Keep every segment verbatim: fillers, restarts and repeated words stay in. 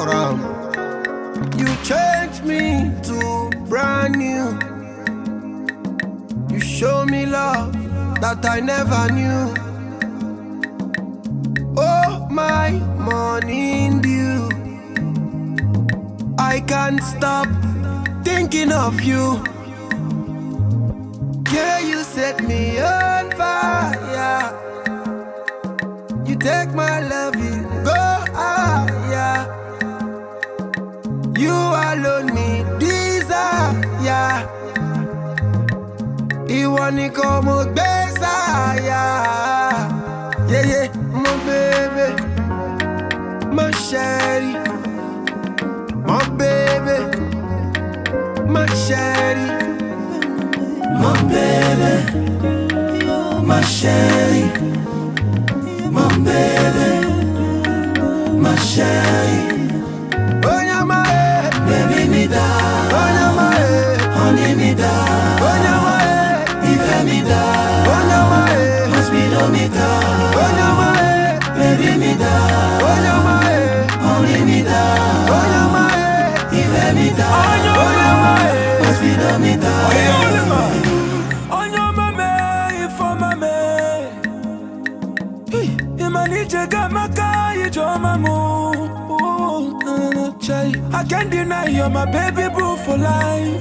Haram. You changed me to brand new. You show me love that I never knew. Oh, my morning dew, I can't stop thinking of you. Yeah, you set me on fire. You take my love, you go higher. You alone me desire. Ìwọ nìkan mo gbé sáyà. Yeah, yeah, my baby, my sherry, my baby, my sherry, my baby, my sherry, my baby, my sherry. Oh, yeah, my head, baby, me da. Oh, yeah, my head, honey, me da. Oh, yeah, my head, ife me da. Oh, yeah, my head, hospital me da. Oh, yeah, my head, baby, me da. Oh, yeah, my head, honey, me da. Oh, yeah, my head, ife me da. Oh, yeah, my head, hospital me da. Oh, yeah, my head, oh, yeah, my head, ife my head. Imanije gamaka, ijo mamu. I can't deny you're my baby boo for life.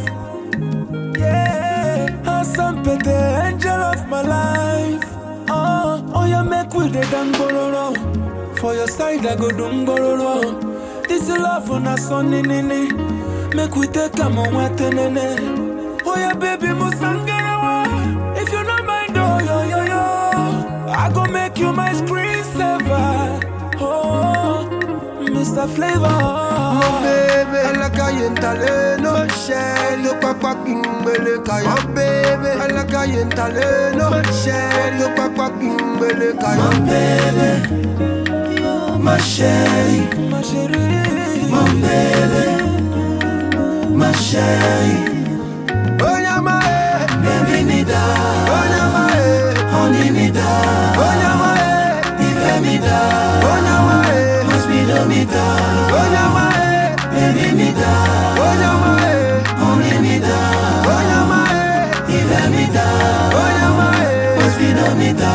Yeah, Hassan Pete, angel of my life. Oh, oh, you make with the dangororo. For your side, I go dungororo. This is love on a sunny nini. Make we take a moment, nene. Oh, yeah, baby, musangarawa. If you don't mind, oh, yo, yo, yo, I go make you my screensaver. Oh, Mister Flavor, my baby, I like I ain't no shell, look papa kimbele kaya. My baby, I like I ain't no shell, look papa kimbele kaya. My baby, my sherry, my sherry, my baby, my sherry. Oh, yeah, my head, baby, me da. Oh, yeah, my head, honey, me da. Oh, yeah, my head, ife me da. Oh, yeah, my head, hospital me da. Oh, yeah, my head, baby, me da. Oh, yeah, my head, honey, me da. Oh, yeah, my head, ife me da. Oh, yeah, my head, hospital me da.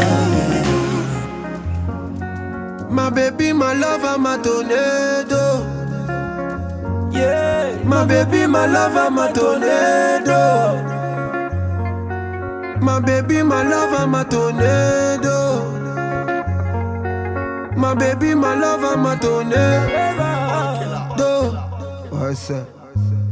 My baby, my lover, my tornado. Yeah, my baby, my lover, my tornado. My baby, my lover, my tornado. My baby, my lover, my tornado. What's up?